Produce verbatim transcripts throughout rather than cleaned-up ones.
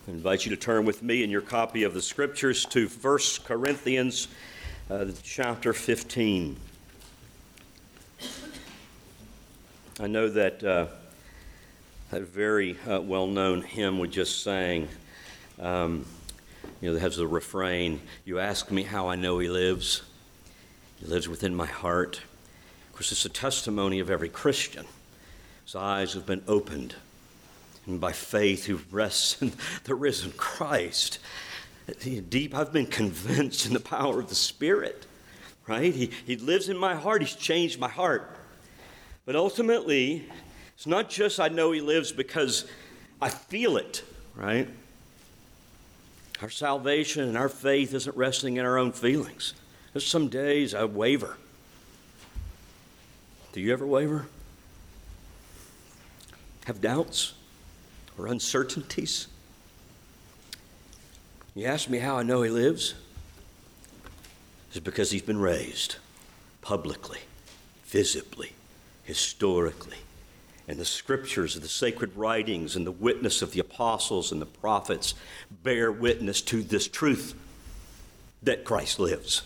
I invite you to turn with me in your copy of the Scriptures to First Corinthians uh, chapter fifteen. I know that uh, that very uh, well-known hymn we just sang, um, you know, that has the refrain, "You ask me how I know he lives. He lives within my heart." Of course, it's a testimony of every Christian. His eyes have been opened, and by faith who rests in the risen Christ. Deep, I've been convinced in the power of the Spirit, right? He, he lives in my heart. He's changed my heart. But ultimately, it's not just I know he lives because I feel it, right? Our salvation and our faith isn't resting in our own feelings. There's some days I waver. Do you ever waver? Have doubts or uncertainties? You ask me how I know he lives? It's because he's been raised publicly, visibly, historically. And the scriptures, the sacred writings, and the witness of the apostles and the prophets bear witness to this truth that Christ lives.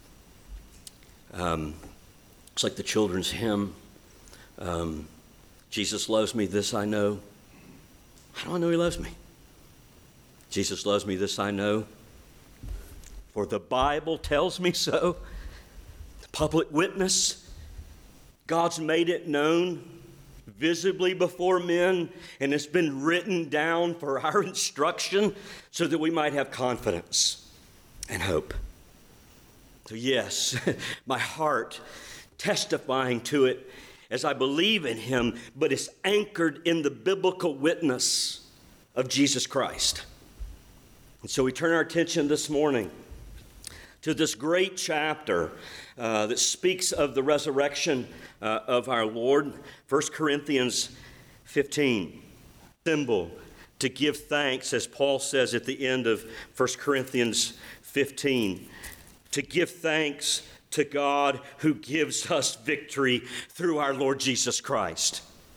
Um, it's like the children's hymn, um, Jesus loves me, this I know. How do I know he loves me? Jesus loves me, this I know. For the Bible tells me so. The public witness. God's made it known visibly before men, and it's been written down for our instruction so that we might have confidence and hope. So yes, my heart testifying to it as I believe in him, but it's anchored in the biblical witness of Jesus Christ. And so we turn our attention this morning to this great chapter uh, that speaks of the resurrection uh, of our Lord. First Corinthians fifteen, symbol to give thanks, as Paul says at the end of First Corinthians fifteen, to give thanks to God who gives us victory through our Lord Jesus Christ.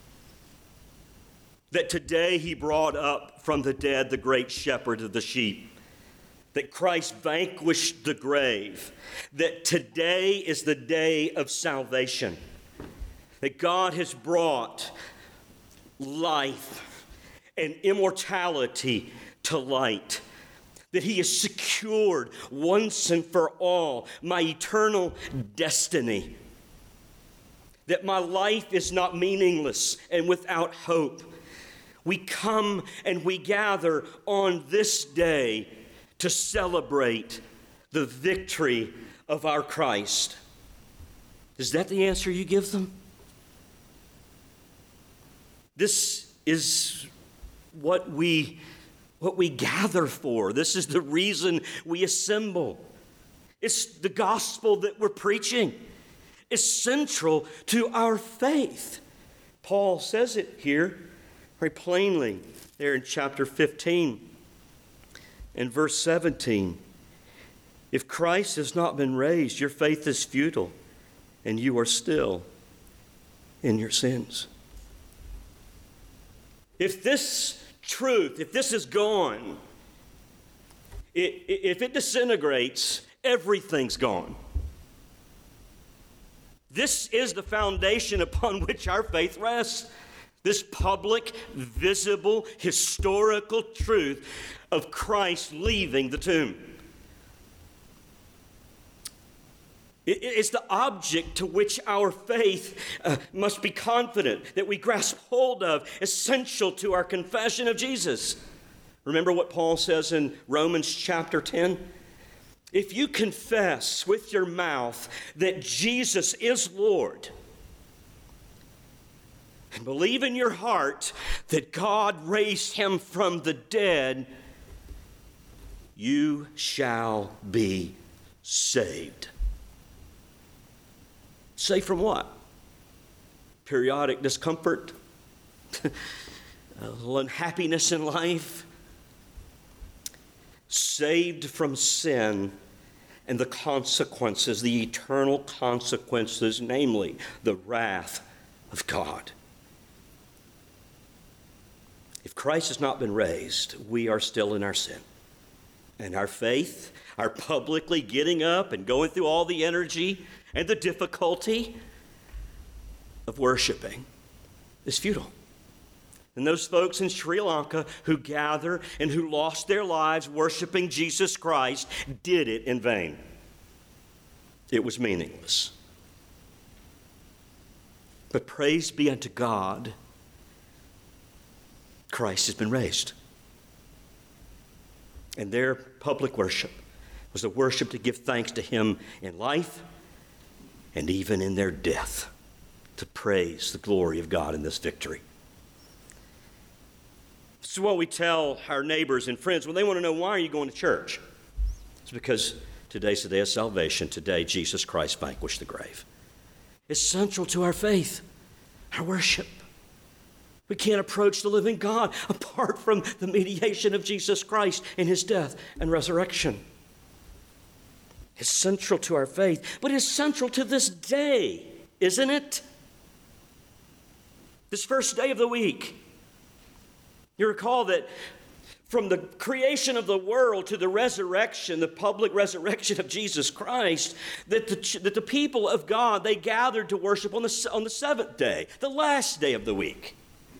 That today he brought up from the dead the great shepherd of the sheep. That Christ vanquished the grave. That today is the day of salvation. That God has brought life and immortality to light. That he has secured once and for all my eternal destiny. That my life is not meaningless and without hope. We come and we gather on this day to celebrate the victory of our Christ. Is that the answer you give them? This is what we What we gather for. This is the reason we assemble. It's the gospel that we're preaching. It's central to our faith. Paul says it here very plainly there in chapter fifteen and verse seventeen. If Christ has not been raised, your faith is futile, and you are still in your sins. If this truth, if this is gone, it, if it disintegrates, everything's gone. This is the foundation upon which our faith rests. This public, visible, historical truth of Christ leaving the tomb. It, it's the object to which our faith uh, must be confident, that we grasp hold of, essential to our confession of Jesus. Remember what Paul says in Romans chapter ten? If you confess with your mouth that Jesus is Lord, and believe in your heart that God raised him from the dead, you shall be saved. Saved from what? Periodic discomfort, a little unhappiness in life. Saved from sin and the consequences, the eternal consequences, namely the wrath of God. If Christ has not been raised, we are still in our sin. And our faith, our publicly getting up and going through all the energy and the difficulty of worshiping is futile. And those folks in Sri Lanka who gather and who lost their lives worshiping Jesus Christ did it in vain. It was meaningless. But praise be unto God, Christ has been raised. And their public worship was a worship to give thanks to him in life and even in their death, to praise the glory of God in this victory. This is what we tell our neighbors and friends when they want to know, why are you going to church? It's because today's the day of salvation. Today, Jesus Christ vanquished the grave. It's central to our faith, our worship. We can't approach the living God apart from the mediation of Jesus Christ in his death and resurrection. It's central to our faith, but it's central to this day, isn't it? This first day of the week. You recall that from the creation of the world to the resurrection, the public resurrection of Jesus Christ, that the, that the people of God, they gathered to worship on the, on the seventh day, the last day of the week.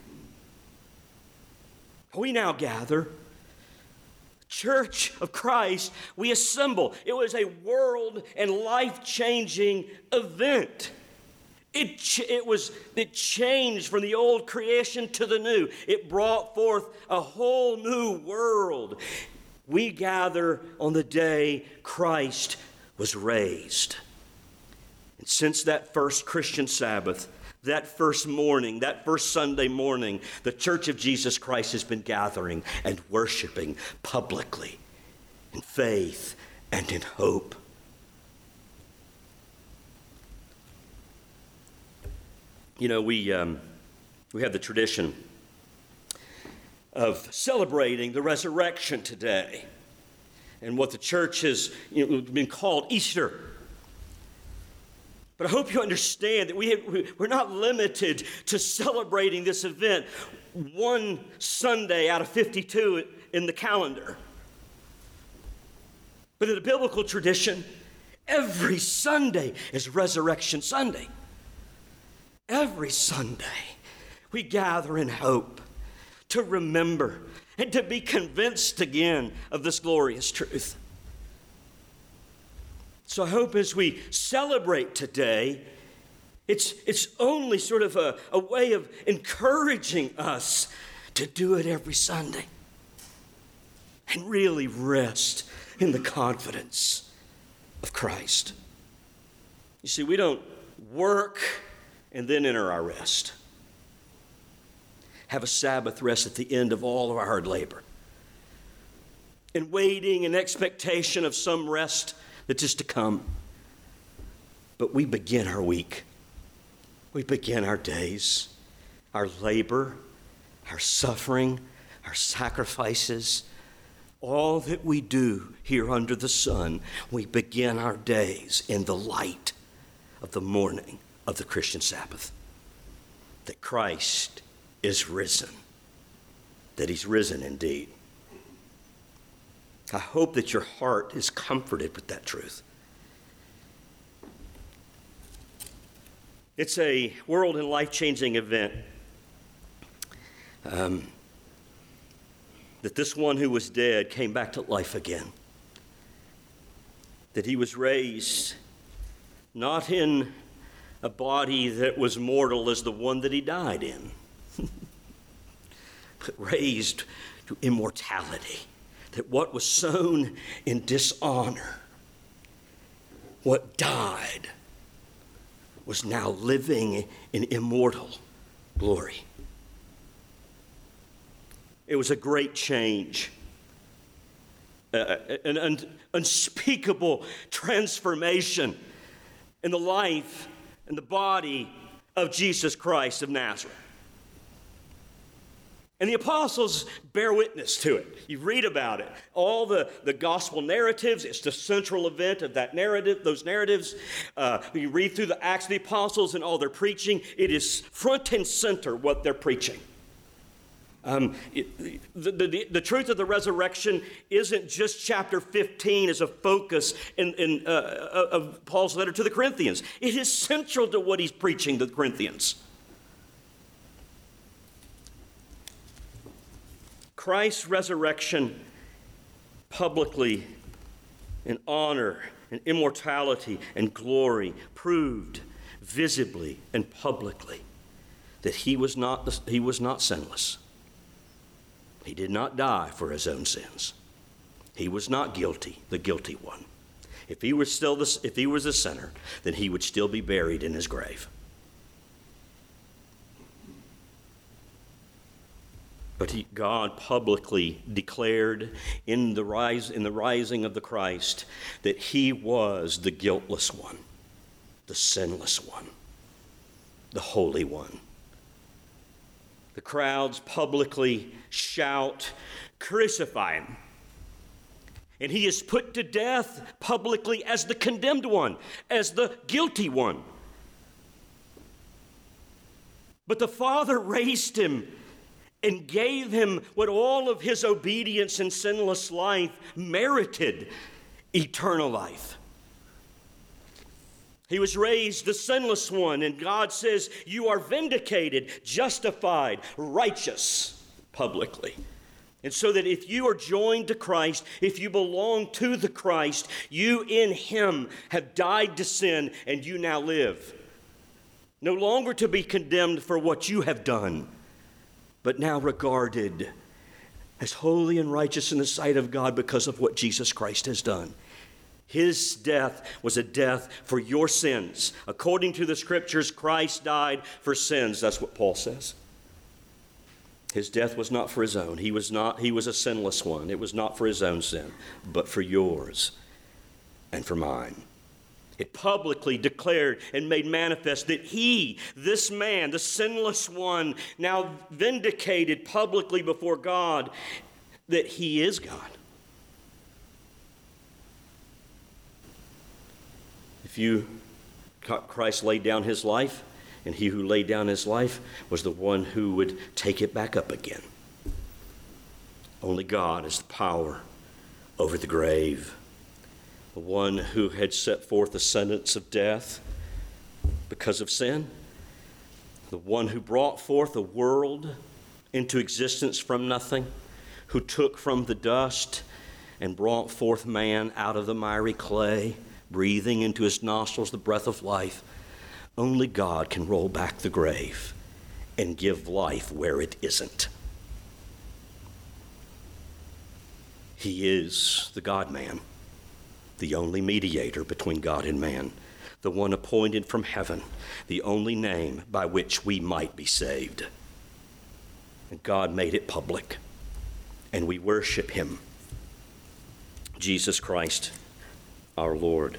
We now gather, Church of Christ, we assemble. It was a world and life-changing event. It, ch- it was it changed from the old creation to the new. It brought forth a whole new world. We gather on the day Christ was raised. And since that first Christian Sabbath, that first morning, that first Sunday morning, the Church of Jesus Christ has been gathering and worshiping publicly in faith and in hope. You know, we um, we have the tradition of celebrating the resurrection today, and what the church has, you know, been called Easter. But I hope you understand that we have, we're not limited to celebrating this event one Sunday out of fifty-two in the calendar. But in the biblical tradition, every Sunday is Resurrection Sunday. Every Sunday, we gather in hope to remember and to be convinced again of this glorious truth. So I hope as we celebrate today, it's, it's only sort of a, a way of encouraging us to do it every Sunday and really rest in the confidence of Christ. You see, we don't work and then enter our rest. Have a Sabbath rest at the end of all of our hard labor. And waiting in expectation of some rest that is to come. But we begin our week. We begin our days, our labor, our suffering, our sacrifices, all that we do here under the sun. We begin our days in the light of the morning of the Christian Sabbath. That Christ is risen. That he's risen indeed. I hope that your heart is comforted with that truth. It's a world and life-changing event um, that this one who was dead came back to life again. That he was raised not in a body that was mortal as the one that he died in, but raised to immortality. That what was sown in dishonor, what died, was now living in immortal glory. It was a great change, uh, an un- unspeakable transformation in the life and the body of Jesus Christ of Nazareth. And the apostles bear witness to it. You read about it. All the, the gospel narratives, it's the central event of that narrative, those narratives. Uh, you read through the Acts of the Apostles and all their preaching. It is front and center what they're preaching. Um, it, the, the, the truth of the resurrection isn't just chapter fifteen as a focus in, in, uh, of Paul's letter to the Corinthians. It is central to what he's preaching to the Corinthians. Christ's resurrection publicly in honor and immortality and glory proved visibly and publicly that he was not, he was not sinless. He did not die for his own sins. He was not guilty, the guilty one. If he was still the, if he was a sinner, then he would still be buried in his grave. But he, God publicly declared in the rise in the rising of the Christ that he was the guiltless one, the sinless one, the holy one. The crowds publicly shout, "Crucify him." And he is put to death publicly as the condemned one, as the guilty one. But the Father raised him and gave him what all of his obedience and sinless life merited: eternal life. He was raised the sinless one, and God says, you are vindicated, justified, righteous publicly. And so that if you are joined to Christ, if you belong to the Christ, you in him have died to sin, and you now live. No longer to be condemned for what you have done, but now regarded as holy and righteous in the sight of God because of what Jesus Christ has done. His death was a death for your sins. According to the Scriptures, Christ died for sins. That's what Paul says. His death was not for his own. He was not, he was a sinless one. It was not for his own sin, but for yours and for mine. It publicly declared and made manifest that he, this man, the sinless one, now vindicated publicly before God, that he is God. If you, Christ laid down his life, and he who laid down his life was the one who would take it back up again. Only God has the power over the grave. The one who had set forth the sentence of death because of sin. The one who brought forth a world into existence from nothing. Who took from the dust and brought forth man out of the miry clay, breathing into his nostrils the breath of life. Only God can roll back the grave and give life where it isn't. He is the God-man, the only mediator between God and man, the one appointed from heaven, the only name by which we might be saved. And God made it public, and we worship him, Jesus Christ, our Lord.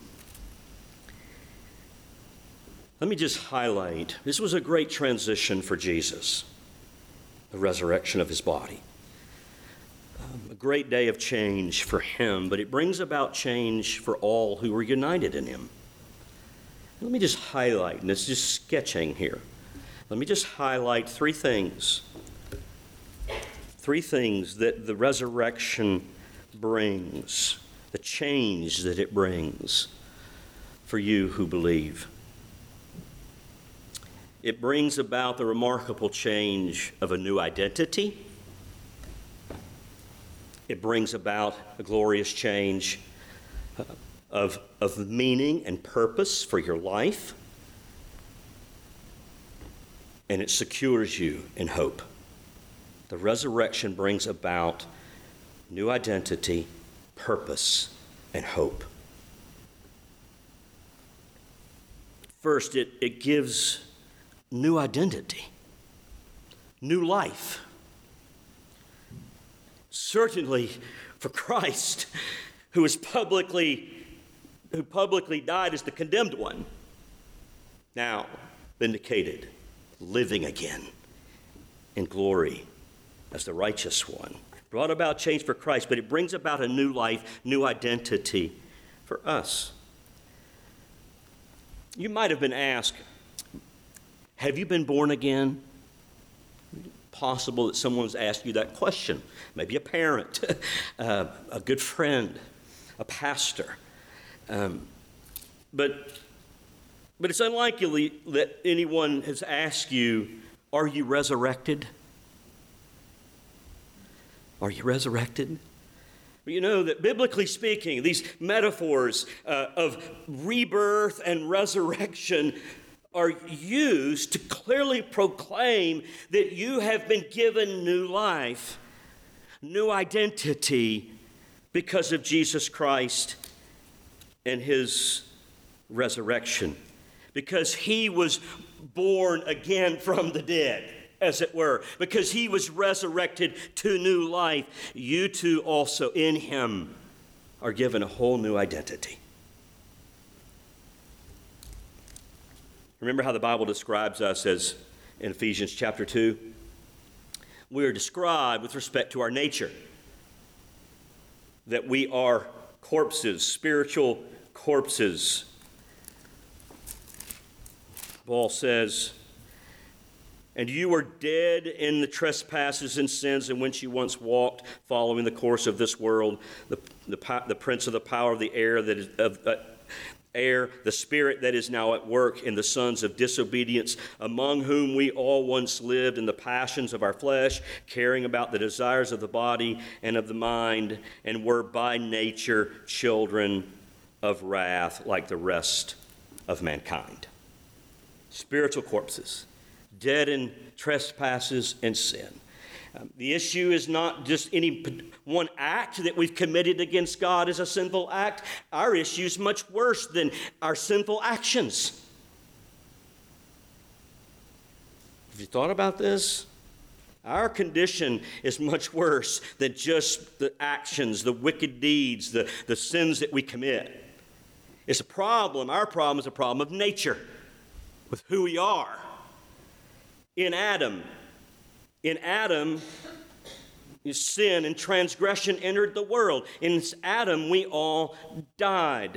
Let me just highlight, this was a great transition for Jesus, the resurrection of his body. Um, a great day of change for him, but it brings about change for all who were united in him. Let me just highlight, and it's just sketching here. Let me just highlight three things. Three things that the resurrection brings, the change that it brings for you who believe. It brings about the remarkable change of a new identity. It brings about a glorious change of, of meaning and purpose for your life. And it secures you in hope. The resurrection brings about new identity, purpose, and hope. First, it, it gives new identity, new life. Certainly for Christ, who is publicly, who publicly died as the condemned one, now vindicated, living again in glory as the righteous one. Brought about change for Christ, but it brings about a new life, new identity for us. You might have been asked, have you been born again? possible that someone's asked you that question. Maybe a parent, uh, a good friend, a pastor. Um, but, but it's unlikely that anyone has asked you, are you resurrected? Are you resurrected? You know that biblically speaking, these metaphors uh, of rebirth and resurrection are used to clearly proclaim that you have been given new life, new identity because of Jesus Christ and his resurrection. Because he was born again from the dead, as it were. Because he was resurrected to new life, you too also in him are given a whole new identity. Remember how the Bible describes us as, in Ephesians chapter two? We are described with respect to our nature, that we are corpses, spiritual corpses. Paul says, and you were dead in the trespasses and sins in which you once walked, following the course of this world, the, the, the prince of the power of the air, that is, of, uh, air, the spirit that is now at work in the sons of disobedience, among whom we all once lived in the passions of our flesh, caring about the desires of the body and of the mind, and were by nature children of wrath like the rest of mankind. Spiritual corpses, dead in trespasses and sin. Um, the issue is not just any one act that we've committed against God as a sinful act. Our issue is much worse than our sinful actions. Have you thought about this? Our condition is much worse than just the actions, the wicked deeds, the, the sins that we commit. It's a problem. Our problem is a problem of nature, with who we are. In Adam, In Adam, sin and transgression entered the world. In Adam, we all died.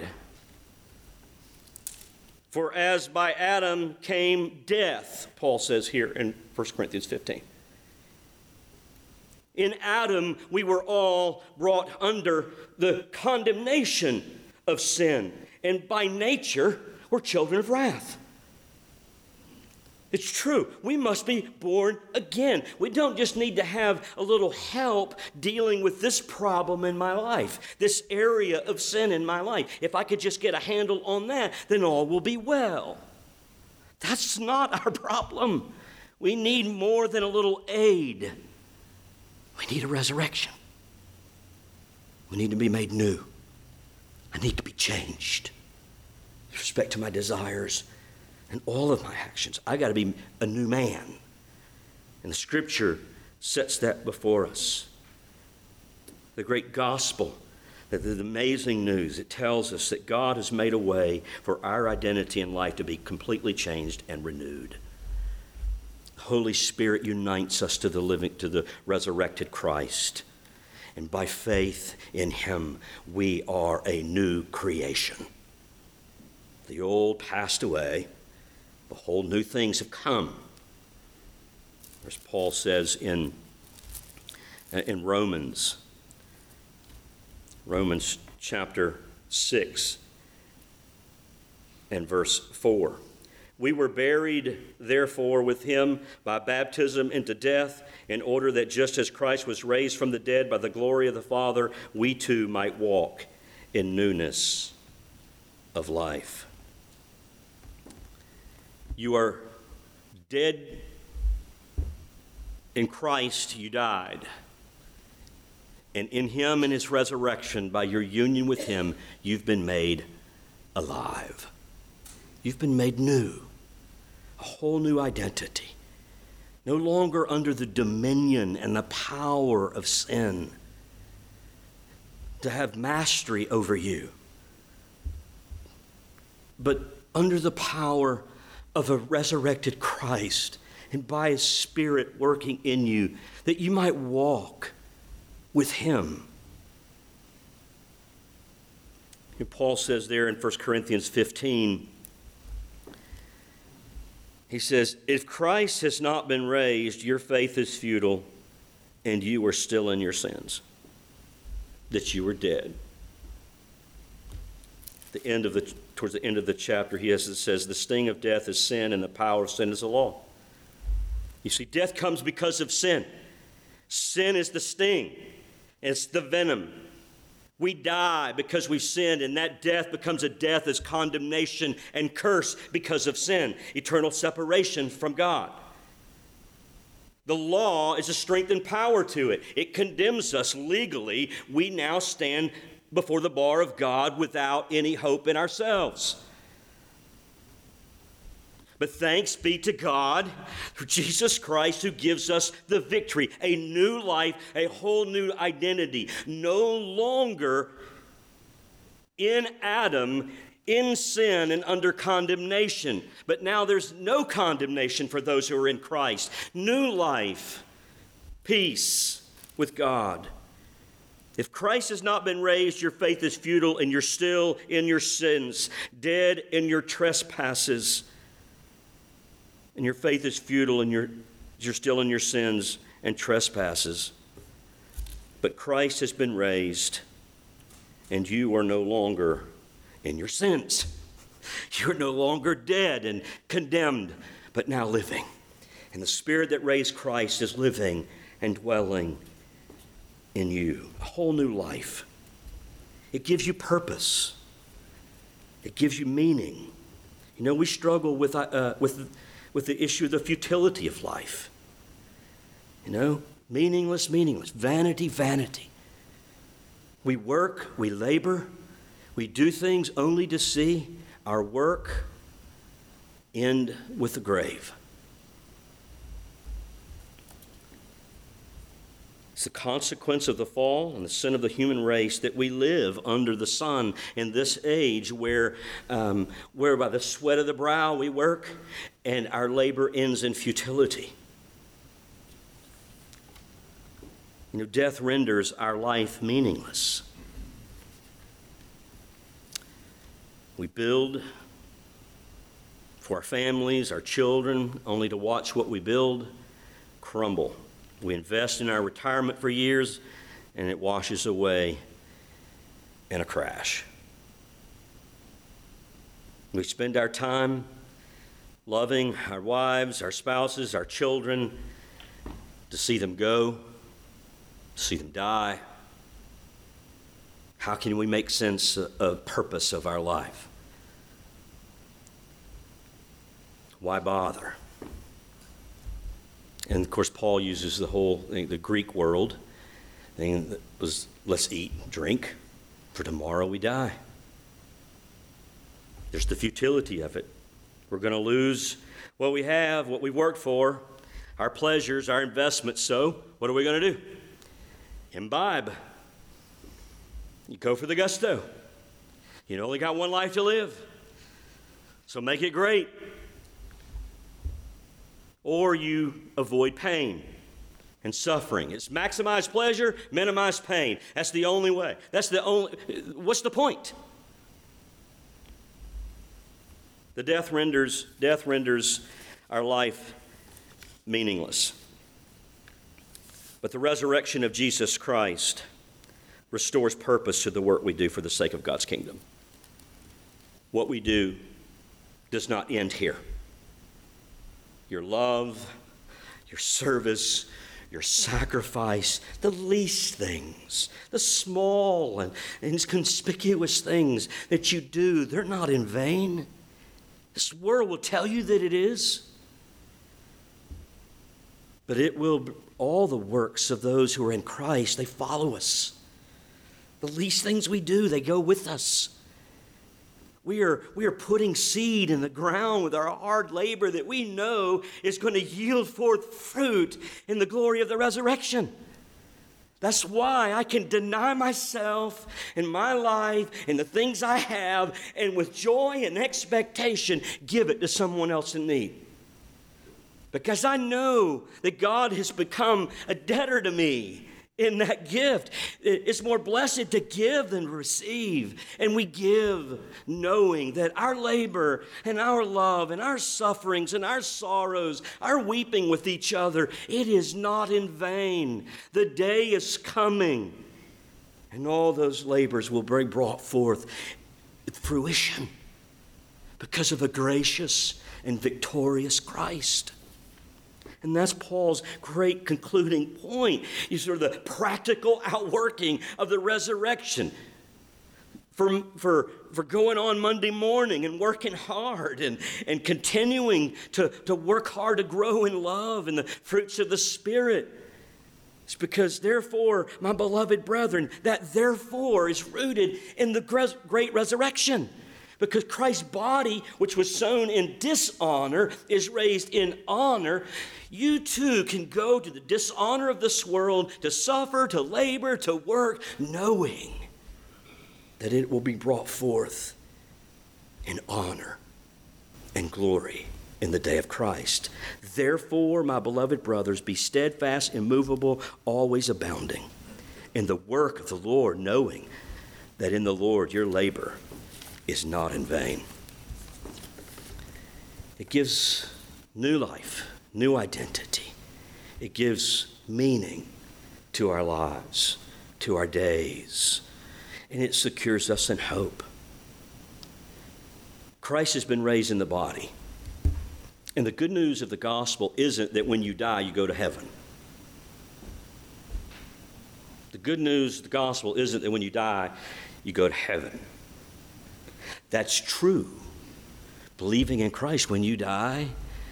For as by Adam came death, Paul says here in First Corinthians fifteen. In Adam, we were all brought under the condemnation of sin. And by nature, we're children of wrath. It's true. We must be born again. We don't just need to have a little help dealing with this problem in my life, this area of sin in my life. If I could just get a handle on that, then all will be well. That's not our problem. We need more than a little aid. We need a resurrection. We need to be made new. I need to be changed with respect to my desires and all of my actions. I got to be a new man. And the scripture sets that before us. The great gospel, the, the amazing news, it tells us that God has made a way for our identity in life to be completely changed and renewed. The Holy Spirit unites us to the living, to the resurrected Christ. And by faith in him, we are a new creation. The old passed away. Behold, new things have come. As Paul says in, in Romans, Romans chapter six and verse four. We were buried, therefore, with him by baptism into death, in order that just as Christ was raised from the dead by the glory of the Father, we too might walk in newness of life. You are dead in Christ, you died. And in him and his resurrection, by your union with him, you've been made alive. You've been made new, a whole new identity. No longer under the dominion and the power of sin to have mastery over you, but under the power of a resurrected Christ, and by his Spirit working in you, that you might walk with him. And Paul says there in First Corinthians fifteen, He says, if Christ has not been raised, your faith is futile, and you are still in your sins, that you are dead. The end of the towards the end of the chapter, he has, it says, the sting of death is sin, and the power of sin is the law. You see, death comes because of sin. Sin is the sting. It's the venom. We die because we've sinned, and that death becomes a death as condemnation and curse because of sin, eternal separation from God. The law is a strength and power to it. It condemns us legally. We now stand before the bar of God without any hope in ourselves. But thanks be to God for Jesus Christ, who gives us the victory, a new life, a whole new identity. No longer in Adam, in sin and under condemnation. But now there's no condemnation for those who are in Christ. New life, peace with God. If Christ has not been raised, your faith is futile, and you're still in your sins, dead in your trespasses. And your faith is futile, and you're, you're still in your sins and trespasses. But Christ has been raised, and you are no longer in your sins. You're no longer dead and condemned, but now living. And the Spirit that raised Christ is living and dwelling in you. A whole new life. It gives you purpose. It gives you meaning. You know, we struggle with uh, with with the issue of the futility of life. You know, meaningless, meaningless, vanity, vanity. We work, we labor, we do things only to see our work end with the grave. It's the consequence of the fall and the sin of the human race that we live under the sun in this age where, um, where by the sweat of the brow we work and our labor ends in futility. You know, death renders our life meaningless. We build for our families, our children, only to watch what we build crumble. We invest in our retirement for years, and it washes away in a crash. We spend our time loving our wives, our spouses, our children, to see them go, to see them die. How can we make sense of purpose of our life? Why bother? And of course, Paul uses the whole, the Greek world thing that was, let's eat, drink, for tomorrow we die. There's the futility of it. We're going to lose what we have, what we worked for, our pleasures, our investments. So what are we going to do? Imbibe. You go for the gusto. You only got one life to live. So make it great. Or you avoid pain and suffering. It's maximize pleasure, minimize pain. That's the only way. That's the only, what's the point? The death renders, death renders our life meaningless. But the resurrection of Jesus Christ restores purpose to the work we do for the sake of God's kingdom. What we do does not end here. Your love, your service, your sacrifice, the least things, the small and inconspicuous things that you do, they're not in vain. This world will tell you that it is. But it will, all the works of those who are in Christ, they follow us. The least things we do, they go with us. We are, we are putting seed in the ground with our hard labor that we know is going to yield forth fruit in the glory of the resurrection. That's why I can deny myself and my life and the things I have, and with joy and expectation give it to someone else in need. Because I know that God has become a debtor to me in that gift. It's more blessed to give than receive. And we give knowing that our labor and our love and our sufferings and our sorrows, our weeping with each other, it is not in vain. The day is coming, and all those labors will be brought forth with fruition because of a gracious and victorious Christ. And that's Paul's great concluding point. You sort of the practical outworking of the resurrection. For, for, for going on Monday morning and working hard and, and continuing to, to work hard to grow in love and the fruits of the Spirit. It's because, therefore, my beloved brethren, that therefore is rooted in the great resurrection. Because Christ's body, which was sown in dishonor, is raised in honor. You too can go to the dishonor of this world, to suffer, to labor, to work, knowing that it will be brought forth in honor and glory in the day of Christ. Therefore, my beloved brothers, be steadfast, immovable, always abounding in the work of the Lord, knowing that in the Lord your labor is not in vain. It gives new life, new identity. It gives meaning to our lives, to our days, and it secures us in hope. Christ has been raised in the body, and the good news of the gospel isn't that when you die, you go to heaven. The good news of the gospel isn't that when you die, you go to heaven. That's true. Believing in Christ, when you die,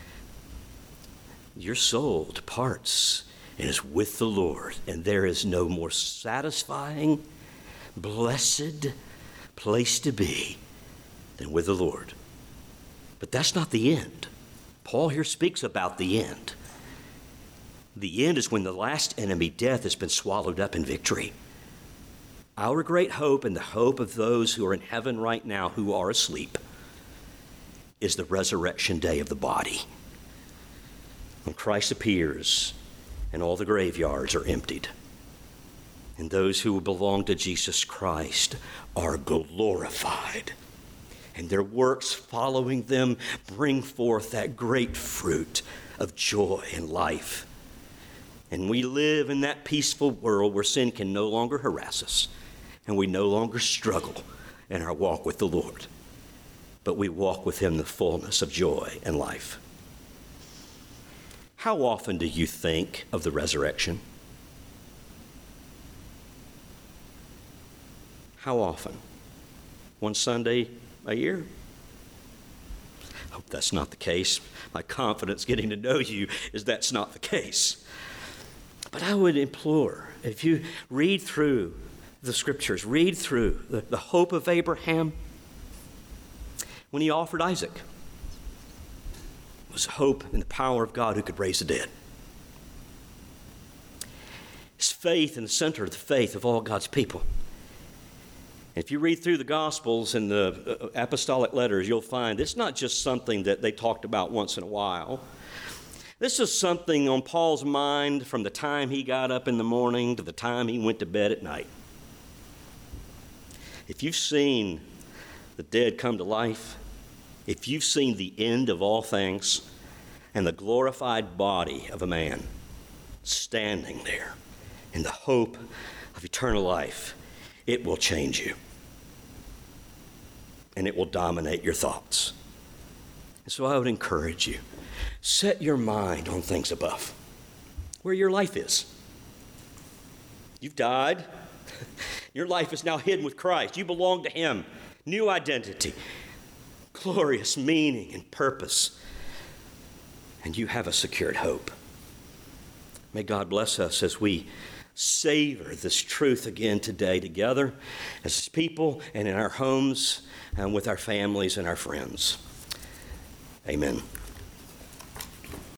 your soul departs and is with the Lord. And there is no more satisfying, blessed place to be than with the Lord. But that's not the end. Paul here speaks about the end. The end is when the last enemy, death, has been swallowed up in victory. Our great hope and the hope of those who are in heaven right now who are asleep is the resurrection day of the body. When Christ appears and all the graveyards are emptied, and those who belong to Jesus Christ are glorified, and their works following them bring forth that great fruit of joy and life. And we live in that peaceful world where sin can no longer harass us, and we no longer struggle in our walk with the Lord, but we walk with him in the fullness of joy and life. How often do you think of the resurrection? How often? One Sunday a year? I hope that's not the case. My confidence getting to know you is that's not the case. But I would implore, if you read through the scriptures, read through the, the hope of Abraham when he offered Isaac. It was hope in the power of God who could raise the dead. His faith in the center of the faith of all God's people. If you read through the Gospels and the apostolic letters, you'll find it's not just something that they talked about once in a while. This is something on Paul's mind from the time he got up in the morning to the time he went to bed at night. If you've seen the dead come to life, if you've seen the end of all things and the glorified body of a man standing there in the hope of eternal life, it will change you. And it will dominate your thoughts. And so I would encourage you, set your mind on things above, where your life is. You've died. Your life is now hidden with Christ. You belong to him. New identity, glorious meaning and purpose. And you have a secured hope. May God bless us as we savor this truth again today together as his people and in our homes and with our families and our friends. Amen.